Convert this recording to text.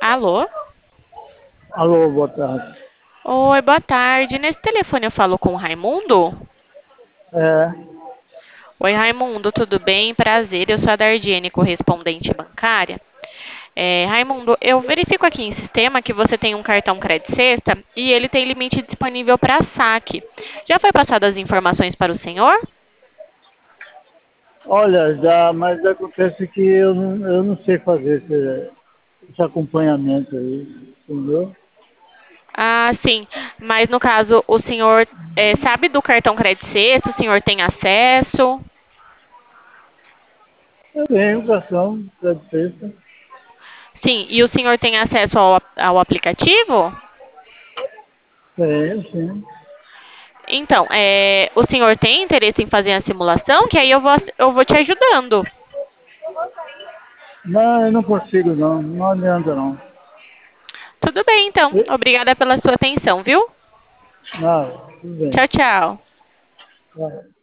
Alô? Alô, boa tarde. Oi, boa tarde. Nesse telefone eu falo com o Raimundo? É, Oi, Raimundo, tudo bem? Prazer, eu sou a Dardiene, correspondente bancária. Raimundo, eu verifico aqui em sistema que você tem um cartão Credit Sexta e ele tem limite disponível para saque. Já foi passado as informações para o senhor? olha, já, mas acontece que eu não sei fazer esse acompanhamento aí, entendeu? Ah, sim. Mas no caso, o senhor sabe do cartão Credit Sexta? O senhor tem acesso? Eu tenho educação, crédito sexta. Sim. E o senhor tem acesso ao aplicativo? Tenho, sim. Então, o senhor tem interesse em fazer a simulação? Que aí eu vou te ajudando. Não, eu não consigo não, não adianta não. Tudo bem, então. E- Obrigada pela sua atenção, viu? Não, tudo bem. Tchau, tchau. Vai.